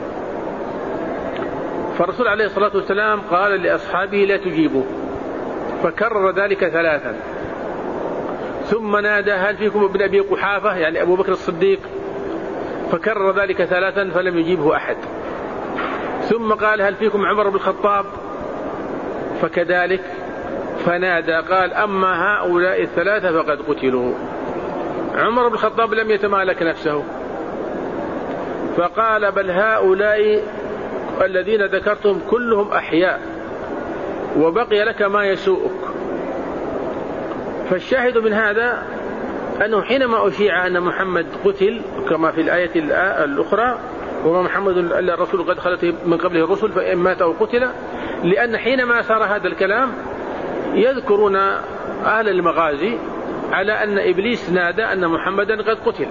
فالرسول عليه الصلاة والسلام قال لأصحابه لا تجيبوا، فكرر ذلك 3. ثم نادى هل فيكم ابن أبي قحافة يعني أبو بكر الصديق؟ فكرر ذلك 3 فلم يجيبه أحد. ثم قال هل فيكم عمر بن الخطاب؟ فكذلك فنادى قال أما هؤلاء 3 فقد قتلوا. عمر بن الخطاب لم يتمالك نفسه فقال بل هؤلاء الذين ذكرتهم كلهم أحياء وبقي لك ما يسوءك. فالشاهد من هذا أنه حينما أشيع أن محمد قتل كما في الآية الأخرى وما محمد إلا الرسول قد خلت من قبله الرسل فإن مات أو قتل، لأن حينما صار هذا الكلام يذكرون أهل المغازي على أن إبليس نادى أن محمدا قد قتل.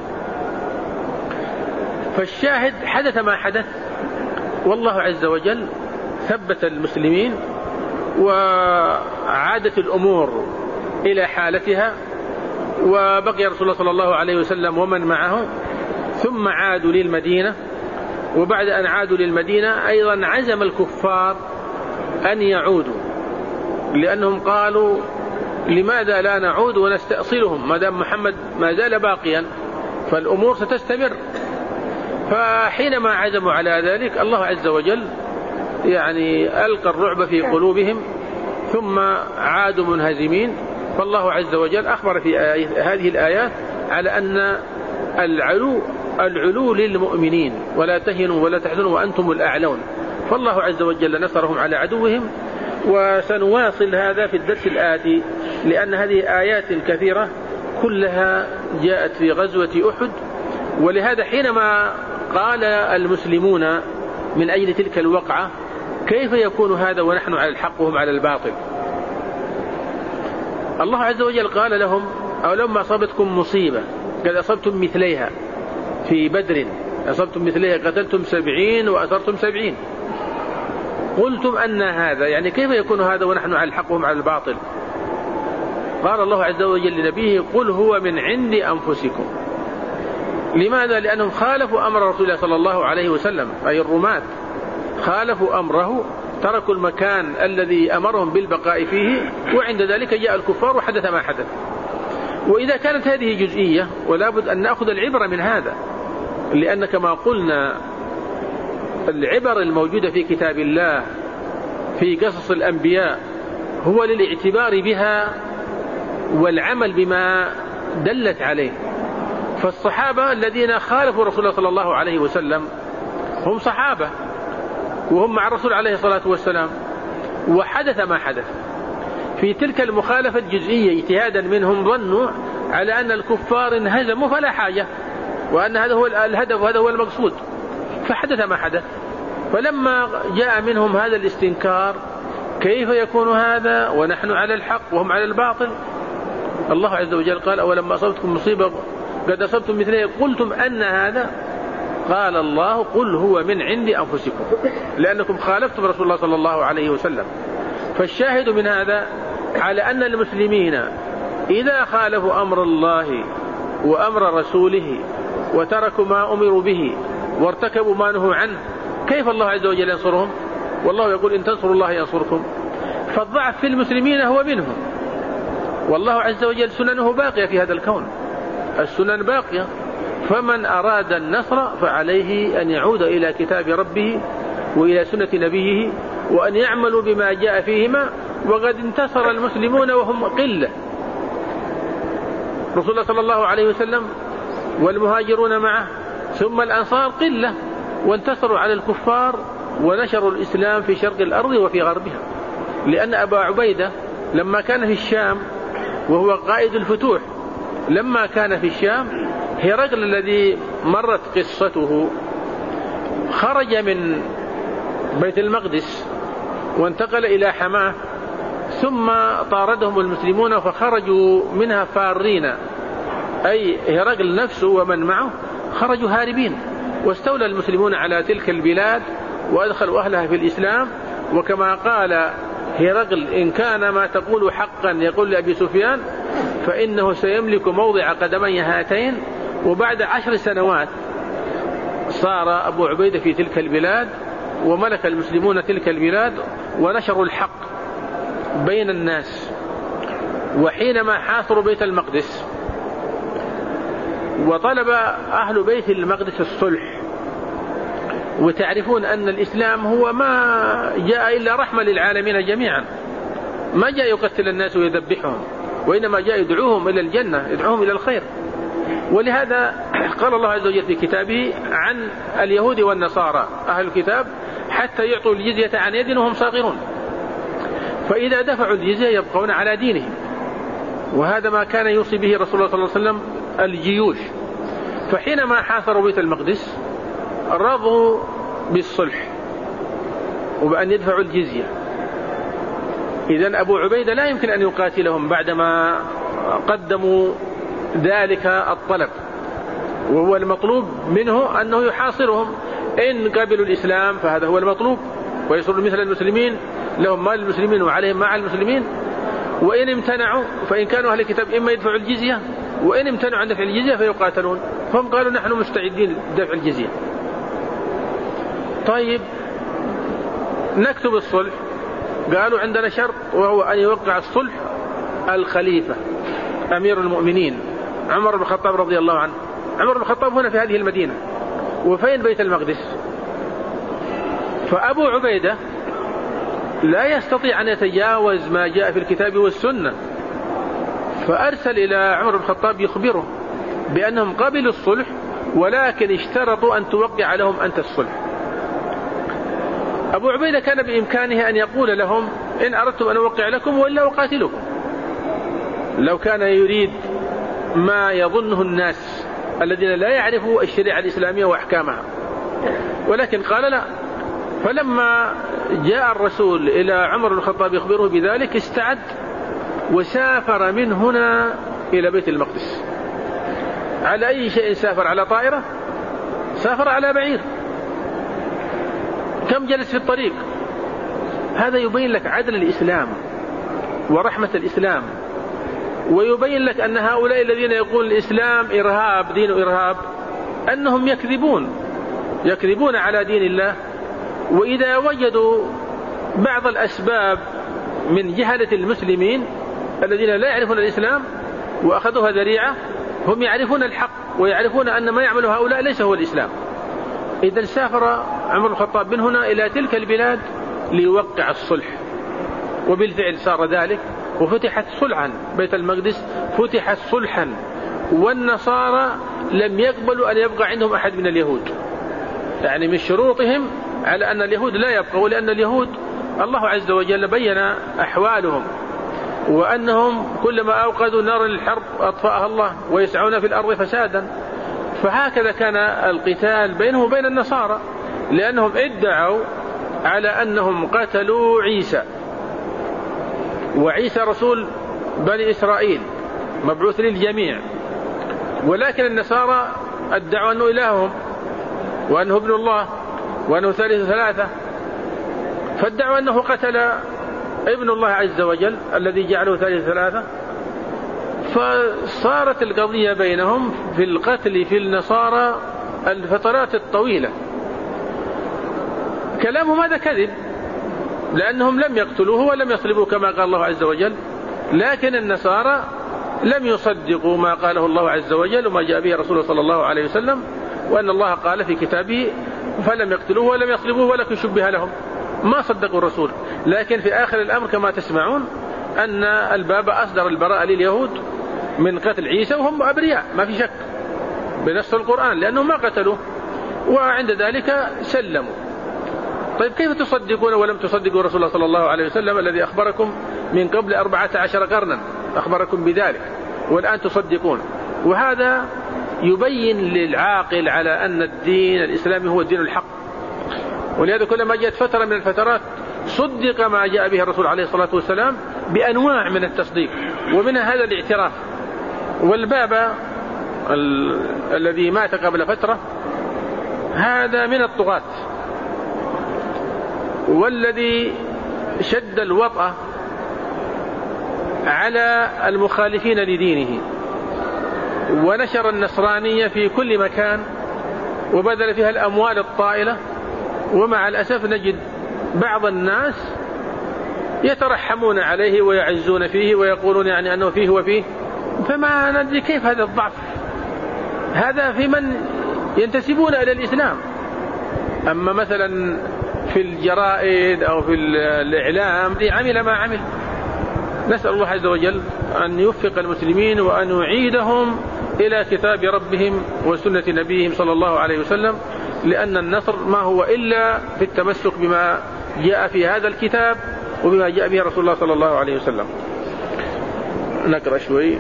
فالشاهد حدث ما حدث، والله عز وجل ثبت المسلمين وعادت الأمور إلى حالتها، وبقي رسول الله صلى الله عليه وسلم ومن معه، ثم عادوا للمدينة. وبعد أن عادوا للمدينة أيضا عزم الكفار أن يعودوا، لأنهم قالوا لماذا لا نعود ونستأصلهم ما دام محمد ما زال باقيا فالأمور ستستمر. فحينما عزموا على ذلك الله عز وجل يعني ألقى الرعب في قلوبهم ثم عادوا منهزمين. فالله عز وجل أخبر في هذه الآيات على أن العلو للمؤمنين ولا تهنوا ولا تحزنوا وأنتم الأعلون. فالله عز وجل نصرهم على عدوهم. وسنواصل هذا في الدرس الآتي، لأن هذه آيات كثيرة كلها جاءت في غزوة أحد. ولهذا حينما قال المسلمون من أجل تلك الوقعة كيف يكون هذا ونحن على الحق وهم على الباطل، الله عز وجل قال لهم أو لما أصابتكم مصيبة قد أصبتم مثليها في بدر، أصبتم مثليها قتلتم 70 وأسرتم 70، قلتم أن هذا يعني كيف يكون هذا ونحن على الحق وهم على الباطل. قال الله عز وجل لنبيه قل هو من عند أنفسكم. لماذا؟ لأنهم خالفوا أمر رسول الله صلى الله عليه وسلم، أي الرماة خالفوا أمره، تركوا المكان الذي أمرهم بالبقاء فيه، وعند ذلك جاء الكفار وحدث ما حدث. وإذا كانت هذه جزئية ولا بد أن نأخذ العبرة من هذا، لأن كما قلنا العبر الموجودة في كتاب الله في قصص الأنبياء هو للاعتبار بها والعمل بما دلت عليه. فالصحابة الذين خالفوا رسول الله صلى الله عليه وسلم هم صحابة وهم مع الرسول عليه الصلاة والسلام، وحدث ما حدث. في تلك المخالفة الجزئية اجتهادا منهم ظنوا على أن الكفار انهزموا فلا حاجة، وأن هذا هو الهدف وهذا هو المقصود، فحدث ما حدث. فلما جاء منهم هذا الاستنكار كيف يكون هذا ونحن على الحق وهم على الباطل، الله عز وجل قال أولما أصبتكم مصيبة قد أصبتم مثلها قلتم أن هذا، قال الله قل هو من عند أنفسكم، لأنكم خالفتم رسول الله صلى الله عليه وسلم. فالشاهد من هذا على أن المسلمين إذا خالفوا أمر الله وأمر رسوله وتركوا ما أمروا به وارتكبوا ما نهوا عنه كيف الله عز وجل ينصرهم؟ والله يقول إن تنصروا الله ينصركم. فالضعف في المسلمين هو منهم، والله عز وجل سننه باقية في هذا الكون، السنن باقية. فمن أراد النصر فعليه أن يعود إلى كتاب ربه وإلى سنة نبيه، وأن يعملوا بما جاء فيهما. وقد انتصر المسلمون وهم قلة، رسول الله صلى الله عليه وسلم والمهاجرون معه ثم الأنصار قلة، وانتصروا على الكفار ونشروا الإسلام في شرق الأرض وفي غربها. لأن أبا عبيدة لما كان في الشام وهو قائد الفتوح، لما كان في الشام هرقل الذي مرت قصته خرج من بيت المقدس وانتقل إلى حماه، ثم طاردهم المسلمون فخرجوا منها فارين، أي هرقل نفسه ومن معه خرجوا هاربين، واستولى المسلمون على تلك البلاد وأدخلوا أهلها في الإسلام. وكما قال هرقل إن كان ما تقول حقا يقول لأبي سفيان فإنه سيملك موضع قدمي هاتين. وبعد 10 سنوات صار أبو عبيدة في تلك البلاد وملك المسلمون تلك البلاد ونشروا الحق بين الناس. وحينما حاصروا بيت المقدس وطلب أهل بيت المقدس الصلح، وتعرفون أن الإسلام هو ما جاء إلا رحمة للعالمين جميعا، ما جاء يقتل الناس ويذبحهم، وإنما جاء يدعوهم إلى الجنة، يدعوهم إلى الخير. ولهذا قال الله عز وجل في كتابه عن اليهود والنصارى أهل الكتاب حتى يعطوا الجزية عن يد وهم صاغرون، فإذا دفعوا الجزية يبقون على دينهم. وهذا ما كان يوصي به رسول الله صلى الله عليه وسلم الجيوش. فحينما حاصروا بيت المقدس رضوا بالصلح وبأن يدفعوا الجزية. إذن أبو عبيدة لا يمكن أن يقاتلهم بعدما قدموا ذلك الطلب، وهو المطلوب منه أنه يحاصرهم. إن قبلوا الإسلام فهذا هو المطلوب ويصيروا مثل المسلمين، لهم مال المسلمين وعليهم مع المسلمين. وإن امتنعوا فإن كانوا أهل الكتاب إما يدفعوا الجزية، وإن امتنعوا عن دفع الجزية فيقاتلون. فهم قالوا نحن مستعدين لدفع الجزية. طيب نكتب الصلح. قالوا عندنا شرط وهو أن يوقع الصلح الخليفة أمير المؤمنين عمر بن الخطاب رضي الله عنه. عمر بن الخطاب هنا في هذه المدينة، وفين بيت المقدس؟ فأبو عبيدة لا يستطيع أن يتجاوز ما جاء في الكتاب والسنة، فأرسل إلى عمر بن الخطاب يخبره بأنهم قبلوا الصلح ولكن اشترطوا أن توقع لهم أنت الصلح. أبو عبيدة كان بإمكانه أن يقول لهم إن أردتم أن أوقع لكم وإلا أقاتلكم، لو كان يريد ما يظنه الناس الذين لا يعرفوا الشريعة الإسلامية وأحكامها، ولكن قال لا. فلما جاء الرسول إلى عمر بن الخطاب يخبره بذلك استعد وسافر من هنا إلى بيت المقدس. على أي شيء سافر؟ على طائرة؟ سافر على بعير. كم جلس في الطريق؟ هذا يبين لك عدل الإسلام ورحمة الإسلام، ويبين لك أن هؤلاء الذين يقول الإسلام إرهاب دين إرهاب أنهم يكذبون على دين الله. وإذا وجدوا بعض الأسباب من جهلة المسلمين الذين لا يعرفون الإسلام وأخذوها ذريعة، هم يعرفون الحق ويعرفون أن ما يعمل هؤلاء ليس هو الإسلام. إذن سافر عمر بن الخطاب من هنا إلى تلك البلاد ليوقع الصلح، وبالفعل صار ذلك وفتحت صلحا. بيت المقدس فتحت صلحا، والنصارى لم يقبلوا أن يبقى عندهم أحد من اليهود. يعني من شروطهم على أن اليهود لا يبقوا، لأن اليهود الله عز وجل بين أحوالهم وأنهم كلما أوقدوا نار للحرب أطفأها الله ويسعون في الأرض فسادا. فهكذا كان القتال بينهم وبين النصارى، لأنهم ادعوا على أنهم قتلوا عيسى، وعيسى رسول بني إسرائيل مبعوث للجميع، ولكن النصارى ادعوا أنه إلههم وأنه ابن الله وأنه ثالث ثلاثة، فادعوا أنه قتل ابن الله عز وجل الذي جعله ثالث ثلاثة. فصارت القضية بينهم في القتل في النصارى الفترات الطويلة. كلامهم هذا كذب، لأنهم لم يقتلوه ولم يصلبوه كما قال الله عز وجل، لكن النصارى لم يصدقوا ما قاله الله عز وجل وما جاء به رسوله صلى الله عليه وسلم، وأن الله قال في كتابه فلم يقتلوه ولم يصلبوه ولكن شبه لهم، ما صدقوا الرسول. لكن في آخر الأمر كما تسمعون أن البابا أصدر البراءة لليهود من قتل عيسى وهم أبرياء ما في شك بنص القرآن لأنهم ما قتلوه، وعند ذلك سلموا. طيب كيف تصدقون ولم تصدقوا رسول الله صلى الله عليه وسلم الذي أخبركم من قبل 14 قرنا أخبركم بذلك والآن تصدقون؟ وهذا يبين للعاقل على أن الدين الإسلامي هو الدين الحق. ولهذا كلما جاءت فترة من الفترات صدق ما جاء به الرسول عليه الصلاة والسلام بأنواع من التصديق، ومنها هذا الاعتراف. والبابا الذي مات قبل فترة هذا من الطغاة، والذي شد الوطأ على المخالفين لدينه ونشر النصرانية في كل مكان وبذل فيها الأموال الطائلة. ومع الأسف نجد بعض الناس يترحمون عليه ويعزون فيه ويقولون يعني أنه فيه وفيه، فما ندري كيف هذا الضعف. هذا في من ينتسبون إلى الإسلام. أما مثلا في الجرائد أو في الإعلام عمل ما عمل. نسأل الله عز وجل أن يوفق المسلمين وأن يعيدهم إلى كتاب ربهم وسنة نبيهم صلى الله عليه وسلم، لأن النصر ما هو إلا في التمسك بما جاء في هذا الكتاب وبما جاء به رسول الله صلى الله عليه وسلم. نقرأ شوي.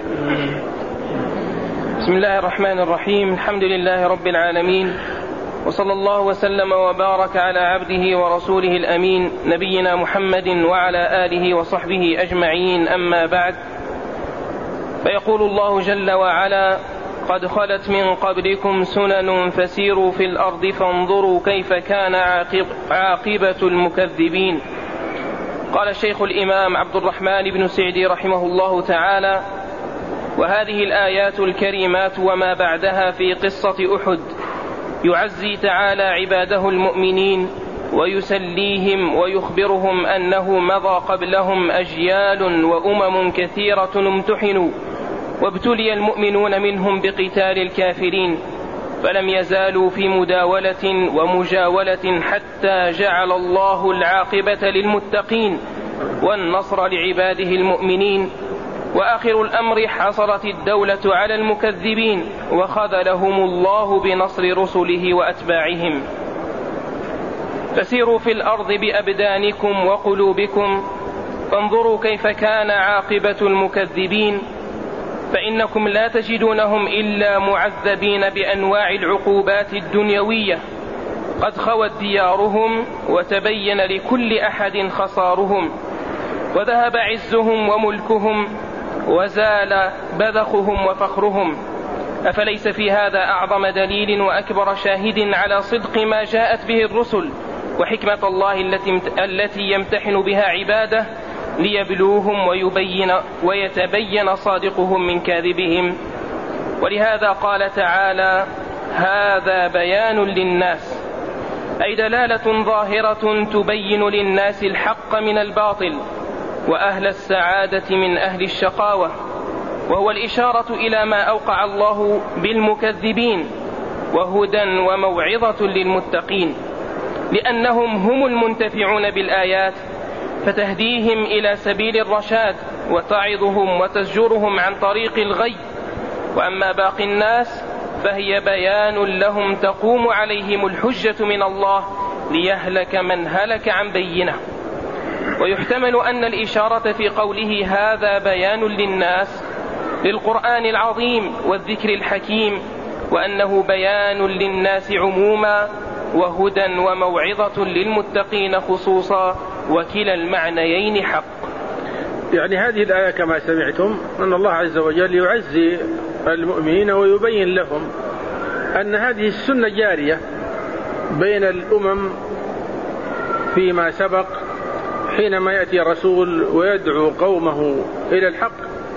بسم الله الرحمن الرحيم. الحمد لله رب العالمين، وصلى الله وسلم وبارك على عبده ورسوله الأمين نبينا محمد وعلى آله وصحبه أجمعين. أما بعد، فيقول الله جل وعلا: قد خلت من قبلكم سنن فسيروا في الأرض فانظروا كيف كان عاقبة المكذبين. قال الشيخ الإمام عبد الرحمن بن سعدي رحمه الله تعالى: وهذه الآيات الكريمات وما بعدها في قصة أحد يعزي تعالى عباده المؤمنين ويسليهم ويخبرهم أنه مضى قبلهم أجيال وأمم كثيرة امتحنوا وابتلي المؤمنون منهم بقتال الكافرين، فلم يزالوا في مداولة ومجاولة حتى جعل الله العاقبة للمتقين والنصر لعباده المؤمنين. وآخر الأمر حصلت الدولة على المكذبين وخذلهم الله بنصر رسله وأتباعهم. فسيروا في الأرض بأبدانكم وقلوبكم فانظروا كيف كان عاقبة المكذبين، فإنكم لا تجدونهم إلا معذبين بأنواع العقوبات الدنيوية، قد خوت ديارهم وتبين لكل أحد خسارهم، وذهب عزهم وملكهم وزال بذخهم وفخرهم. أفليس في هذا أعظم دليل وأكبر شاهد على صدق ما جاءت به الرسل وحكمة الله التي يمتحن بها عباده ليبلوهم ويتبين صادقهم من كاذبهم. ولهذا قال تعالى: هذا بيان للناس، أي دلالة ظاهرة تبين للناس الحق من الباطل وأهل السعادة من أهل الشقاوة، وهو الإشارة إلى ما أوقع الله بالمكذبين، وهدى وموعظة للمتقين، لأنهم هم المنتفعون بالآيات فتهديهم إلى سبيل الرشاد وتعظهم وتزجرهم عن طريق الغي. وأما باقي الناس فهي بيان لهم تقوم عليهم الحجة من الله ليهلك من هلك عن بينه. ويحتمل أن الإشارة في قوله هذا بيان للناس للقرآن العظيم والذكر الحكيم، وأنه بيان للناس عموما وهدى وموعظة للمتقين خصوصا، وكلا المعنيين حق. يعني هذه الآية كما سمعتم أن الله عز وجل يعزي المؤمنين ويبين لهم أن هذه السنة جارية بين الأمم فيما سبق، حينما يأتي رسول ويدعو قومه إلى الحق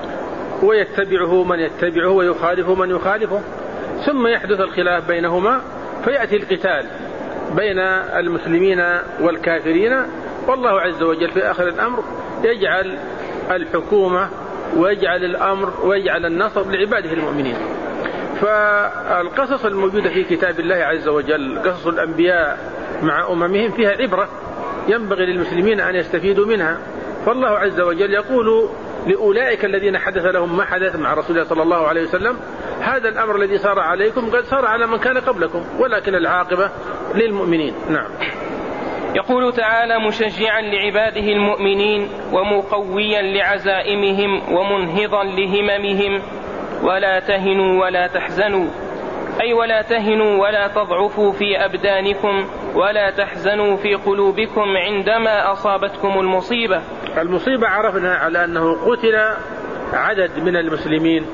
ويتبعه من يتبعه ويخالفه من يخالفه، ثم يحدث الخلاف بينهما فيأتي القتال بين المسلمين والكافرين، والله عز وجل في آخر الأمر يجعل الحكومة ويجعل الأمر ويجعل النصر لعباده المؤمنين. فالقصص الموجودة في كتاب الله عز وجل قصص الأنبياء مع أممهم فيها عبرة ينبغي للمسلمين أن يستفيدوا منها. فالله عز وجل يقول لأولئك الذين حدث لهم ما حدث مع رسول الله صلى الله عليه وسلم: هذا الأمر الذي صار عليكم قد صار على من كان قبلكم ولكن العاقبة للمؤمنين. نعم. يقول تعالى مشجعا لعباده المؤمنين ومقويا لعزائمهم ومنهضا لهممهم: ولا تهنوا ولا تحزنوا، أي ولا تهنوا ولا تضعفوا في أبدانكم ولا تحزنوا في قلوبكم عندما أصابتكم المصيبة. المصيبة عرفنا على أنه قتل عدد من المسلمين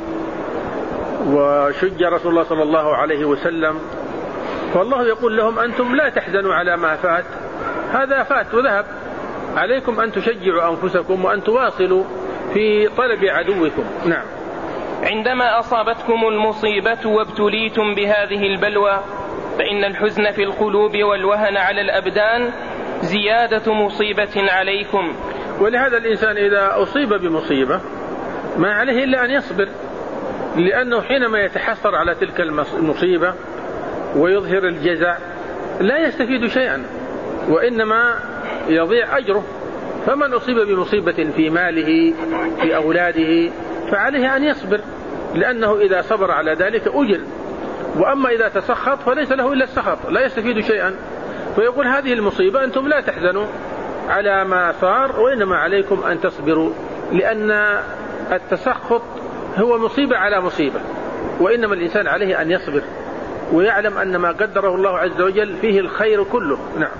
وشج رسول الله صلى الله عليه وسلم، فالله يقول لهم: أنتم لا تحزنوا على ما فات، هذا فات وذهب، عليكم أن تشجعوا أنفسكم وأن تواصلوا في طلب عدوكم. نعم. عندما أصابتكم المصيبة وابتليتم بهذه البلوى فإن الحزن في القلوب والوهن على الأبدان زيادة مصيبة عليكم. ولهذا الإنسان إذا أصيب بمصيبة ما عليه إلا أن يصبر، لأنه حينما يتحسر على تلك المصيبة ويظهر الجزع لا يستفيد شيئا وإنما يضيع أجره. فمن أصيب بمصيبة في ماله في أولاده فعليه أن يصبر، لأنه إذا صبر على ذلك أجر. وأما إذا تسخط فليس له إلا السخط، لا يستفيد شيئا. فيقول: هذه المصيبة أنتم لا تحزنوا على ما صار وإنما عليكم أن تصبروا، لأن التسخط هو مصيبة على مصيبة، وإنما الإنسان عليه أن يصبر ويعلم أن ما قدره الله عز وجل فيه الخير كله. نعم.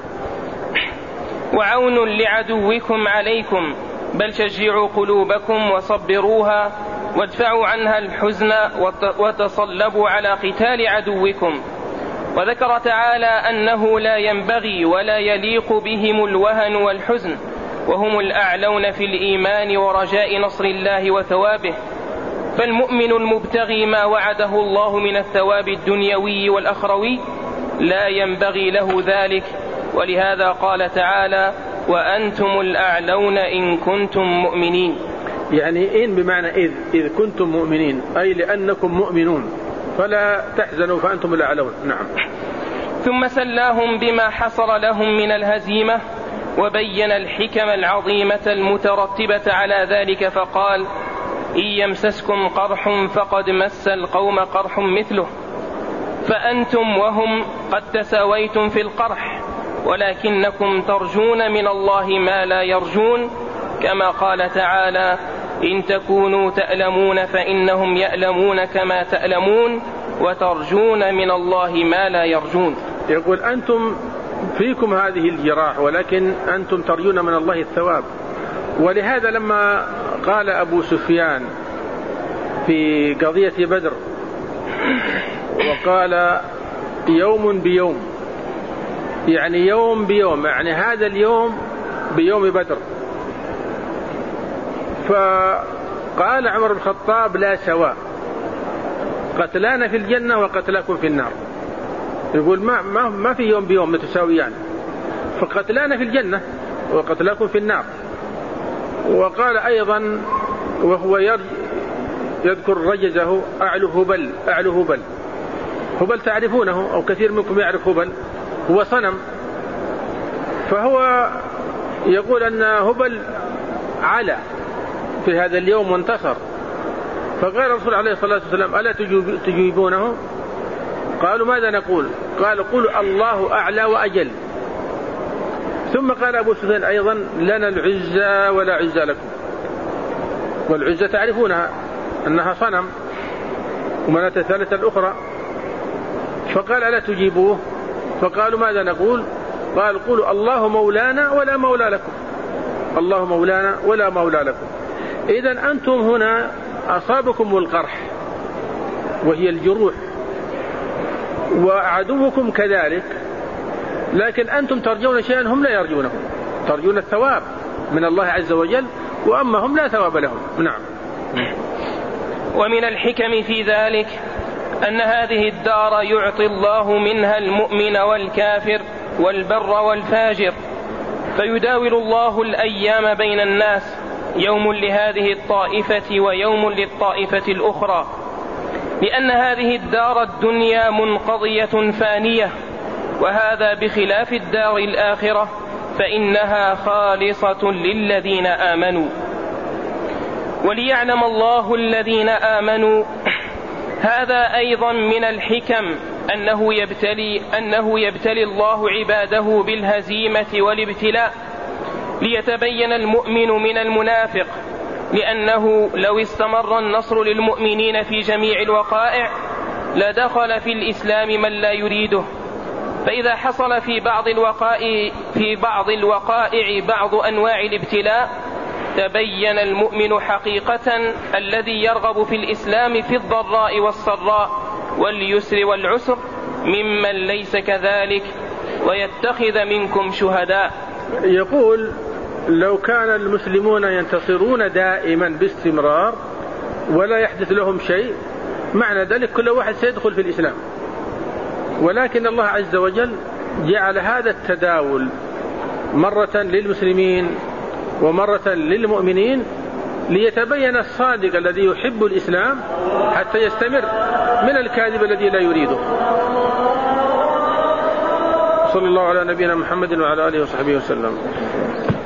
وعون لعدوكم عليكم، بل شجعوا قلوبكم وصبروها وادفعوا عنها الحزن وتصلبوا على قتال عدوكم. وذكر تعالى أنه لا ينبغي ولا يليق بهم الوهن والحزن، وهم الأعلون في الإيمان ورجاء نصر الله وثوابه. فالمؤمن المبتغي ما وعده الله من الثواب الدنيوي والأخروي لا ينبغي له ذلك، ولهذا قال تعالى: وأنتم الأعلون إن كنتم مؤمنين. يعني إن بمعنى إذ كنتم مؤمنين، أي لأنكم مؤمنون فلا تحزنوا فأنتم الأعلون. نعم. ثم سلاهم بما حصل لهم من الهزيمة وبين الحكم العظيمة المترتبة على ذلك فقال: إن يمسسكم قرح فقد مس القوم قرح مثله، فأنتم وهم قد تساويتم في القرح، ولكنكم ترجون من الله ما لا يرجون، كما قال تعالى: إن تكونوا تألمون فإنهم يألمون كما تألمون وترجون من الله ما لا يرجون. يقول: أنتم فيكم هذه الجراح ولكن أنتم ترجون من الله الثواب. ولهذا لما قال أبو سفيان في قضية بدر وقال: يوم بيوم، يعني يوم بيوم، يعني هذا اليوم بيوم بدر. فقال عمر بن الخطاب: لا سواء، قتلانا في الجنة وقتلاكم في النار. يقول ما في يوم بيوم متساويان، فقتلانا في الجنة وقتلاكم في النار. وقال أيضا وهو يذكر رجزه: أعلو هبل، أعلو هبل. هبل تعرفونه أو كثير منكم يعرف هبل، هو صنم. فهو يقول أن هبل على في هذا اليوم وانتصر. فقال الرسول عليه الصلاة والسلام: ألا تجيبونه؟ قالوا: ماذا نقول؟ قال: قولوا الله أعلى وأجل. ثم قال أبو سفيان أيضا: لنا العزة ولا عزة لكم. والعزة تعرفونها أنها صنم ومناة الثالثة الأخرى. فقال: ألا تجيبوه؟ فقالوا: ماذا نقول؟ قال: قولوا الله مولانا ولا مولى لكم، الله مولانا ولا مولى لكم. إذن أنتم هنا أصابكم القرح وهي الجروح، وعدوكم كذلك، لكن أنتم ترجون شيئا هم لا يرجونه، ترجون الثواب من الله عز وجل، وأما هم لا ثواب لهم. نعم. ومن الحكم في ذلك أن هذه الدار يعطي الله منها المؤمن والكافر والبر والفاجر، فيداول الله الأيام بين الناس، يوم لهذه الطائفة ويوم للطائفة الأخرى، لأن هذه الدار الدنيا منقضية فانية، وهذا بخلاف الدار الآخرة فإنها خالصة للذين آمنوا. وليعلم الله الذين آمنوا، هذا أيضا من الحكم أنه يبتلي الله عباده بالهزيمة والابتلاء ليتبين المؤمن من المنافق، لأنه لو استمر النصر للمؤمنين في جميع الوقائع لدخل في الإسلام من لا يريده، فإذا حصل في بعض الوقائع بعض أنواع الابتلاء تبين المؤمن حقيقة الذي يرغب في الإسلام في الضراء والسراء واليسر والعسر ممن ليس كذلك، ويتخذ منكم شهداء. يقول: لو كان المسلمون ينتصرون دائما باستمرار ولا يحدث لهم شيء، معنى ذلك كل واحد سيدخل في الإسلام، ولكن الله عز وجل جعل هذا التداول مرة للمسلمين ومرة للمؤمنين ليتبين الصادق الذي يحب الإسلام حتى يستمر من الكاذب الذي لا يريده. صلى الله على نبينا محمد وعلى آله وصحبه وسلم.